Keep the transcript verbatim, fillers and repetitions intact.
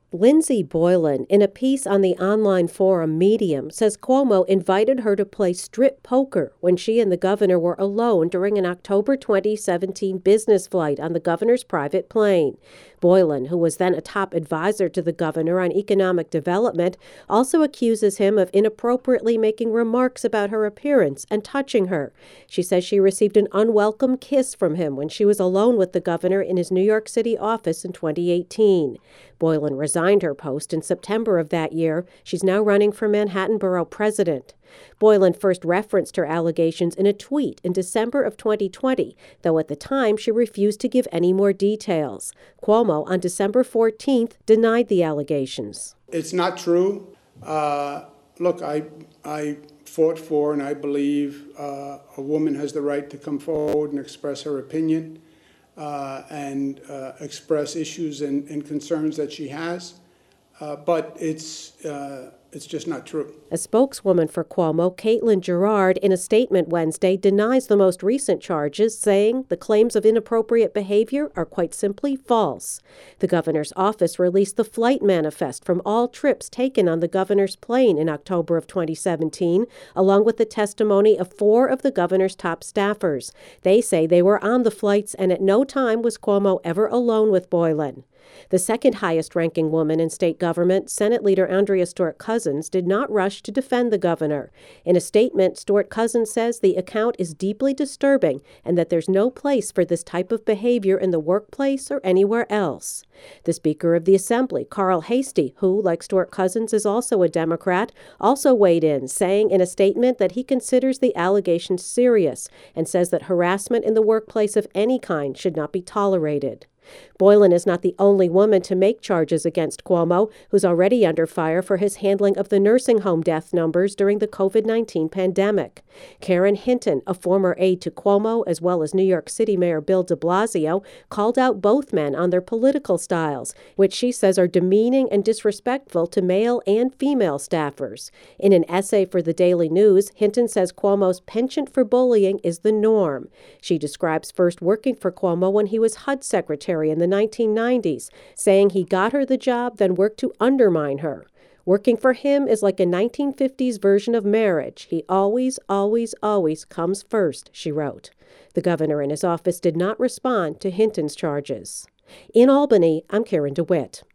Lindsay Boylan, in a piece on the online forum Medium, says Cuomo invited her to play strip poker when she and the governor were alone during an October twenty seventeen business flight on the governor's private plane. Boylan, who was then a top advisor to the governor on economic development, also accuses him of inappropriately making remarks about her appearance and touching her. She says she received an unwelcome kiss from him when she was alone with the governor in his New York City office in twenty eighteen. Boylan resigned her post in September of that year. She's now running for Manhattan Borough president. Boylan first referenced her allegations in a tweet in December of twenty twenty, though at the time she refused to give any more details. Cuomo, on December fourteenth, denied the allegations. It's not true. Uh, look, I, I fought for and I believe uh, a woman has the right to come forward and express her opinion uh, and uh, express issues and, and concerns that she has. Uh, but it's uh, it's just not true. A spokeswoman for Cuomo, Caitlin Gerard, in a statement Wednesday denies the most recent charges, saying the claims of inappropriate behavior are quite simply false. The governor's office released the flight manifest from all trips taken on the governor's plane in October of twenty seventeen, along with the testimony of four of the governor's top staffers. They say they were on the flights, and at no time was Cuomo ever alone with Boylan. The second highest-ranking woman in state government, Senate Leader Andrea Stewart-Cousins, did not rush to defend the governor. In a statement, Stewart-Cousins says the account is deeply disturbing and that there's no place for this type of behavior in the workplace or anywhere else. The Speaker of the Assembly, Carl Heastie, who, like Stewart-Cousins, is also a Democrat, also weighed in, saying in a statement that he considers the allegations serious and says that harassment in the workplace of any kind should not be tolerated. Boylan is not the only woman to make charges against Cuomo, who's already under fire for his handling of the nursing home death numbers during the covid nineteen pandemic. Karen Hinton, a former aide to Cuomo, as well as New York City Mayor Bill de Blasio, called out both men on their political styles, which she says are demeaning and disrespectful to male and female staffers. In an essay for the Daily News, Hinton says Cuomo's penchant for bullying is the norm. She describes first working for Cuomo when he was H U D secretary in the nineteen nineties, saying he got her the job, then worked to undermine her. Working for him is like a nineteen fifties version of marriage. He always, always, always comes first, she wrote. The governor and his office did not respond to Hinton's charges. In Albany, I'm Karen DeWitt.